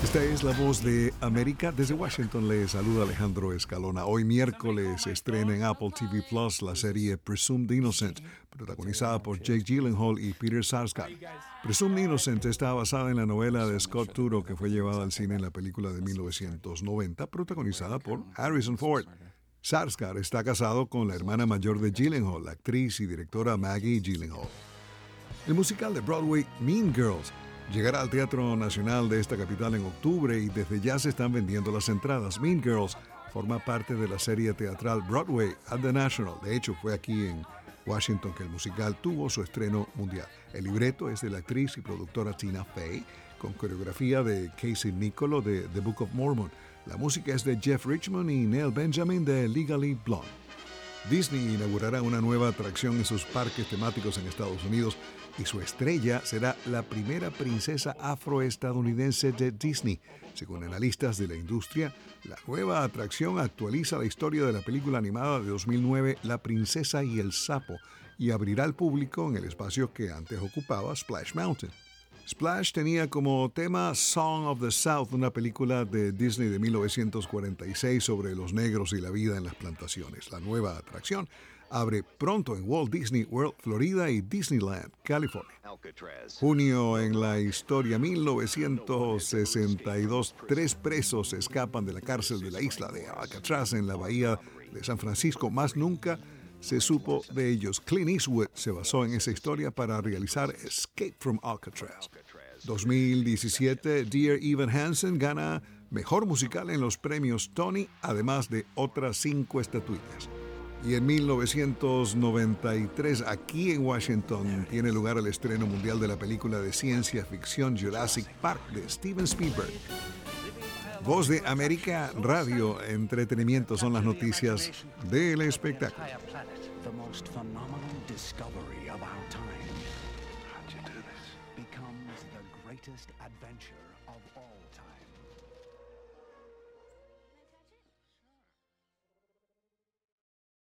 Esta es la voz de América. Desde Washington le saluda Alejandro Escalona. Hoy miércoles se estrena en Apple TV Plus la serie Presumed Innocent, protagonizada por Jake Gyllenhaal y Peter Sarsgaard. Presumed Innocent está basada en la novela de Scott Turow que fue llevada al cine en la película de 1990, protagonizada por Harrison Ford. Sarsgaard está casado con la hermana mayor de Gyllenhaal, la actriz y directora Maggie Gyllenhaal. El musical de Broadway Mean Girls llegará al Teatro Nacional de esta capital en octubre y desde ya se están vendiendo las entradas. Mean Girls forma parte de la serie teatral Broadway at the National. De hecho, fue aquí en Washington que el musical tuvo su estreno mundial. El libreto es de la actriz y productora Tina Fey, con coreografía de Casey Nicholo de The Book of Mormon. La música es de Jeff Richmond y Neil Benjamin de Legally Blonde. Disney inaugurará una nueva atracción en sus parques temáticos en Estados Unidos y su estrella será la primera princesa afroestadounidense de Disney. Según analistas de la industria, la nueva atracción actualiza la historia de la película animada de 2009 La princesa y el sapo y abrirá al público en el espacio que antes ocupaba Splash Mountain. Splash tenía como tema Song of the South, una película de Disney de 1946 sobre los negros y la vida en las plantaciones. La nueva atracción abre pronto en Walt Disney World, Florida y Disneyland, California. Junio en la historia, 1962, 3 presos escapan de la cárcel de la isla de Alcatraz en la bahía de San Francisco. Más nunca se supo de ellos. Clint Eastwood se basó en esa historia para realizar Escape from Alcatraz. 2017, Dear Evan Hansen gana Mejor Musical en los premios Tony, además de otras 5 estatuillas. Y en 1993, aquí en Washington, tiene lugar el estreno mundial de la película de ciencia ficción Jurassic Park de Steven Spielberg. Voz de América, radio, entretenimiento son las noticias del espectáculo. The most phenomenal discovery of our time. How'd you do this? Becomes the greatest adventure of all time.